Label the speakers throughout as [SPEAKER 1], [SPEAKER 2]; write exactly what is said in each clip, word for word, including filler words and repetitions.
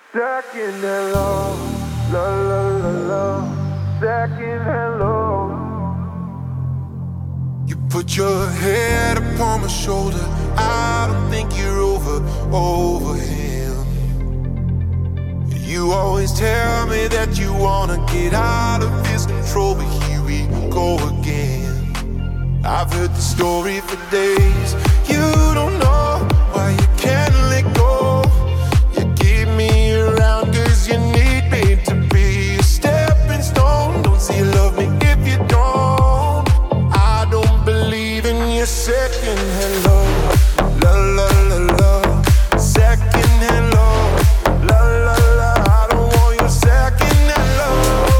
[SPEAKER 1] Second hello, la la la la. Second hello.
[SPEAKER 2] You put your head upon my shoulder. I don't think you're over, over him. You always tell me that you wanna get out of his control, but here we go again. I've heard the story for days. You don't know why you can't let go. You keep me around cause you need me to be a stepping stone. Don't say you love me if you don't. I don't believe in your second hello. La la la la. Second hello. La la la. I don't want your second hello.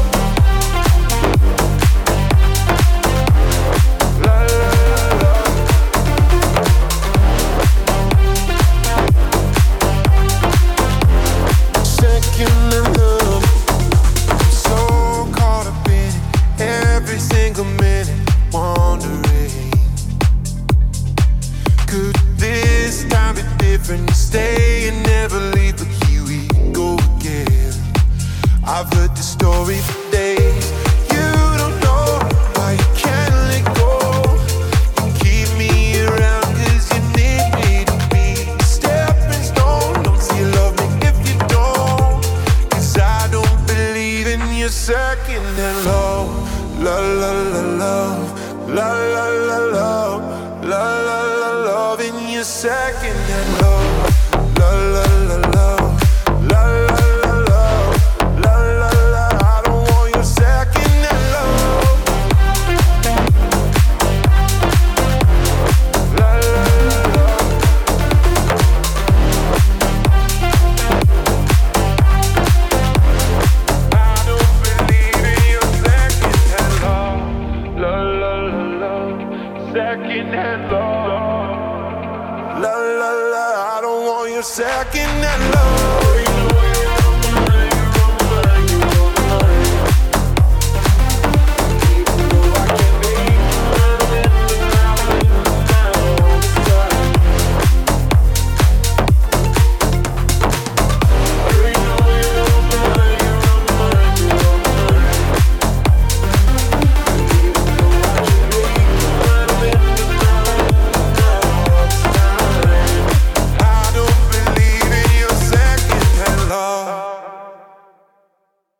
[SPEAKER 2] La la la la. Second hello. I'm so caught up in it every single minute, wondering, could this time be different? You stay and never leave, but here we go again. I've heard the story for days. You don't know why you can't let go. You keep me around cause you need me to be a stepping stone. Don't say you love me if you don't, cause I don't believe in your second hello. La la la love, la la la love, la la la love in your second hello. La la la love, la la la love, la la la. I don't want your second hello. La la la love. I don't believe in your second hello. La la la la. Second hello. La la la. I don't want your second hello.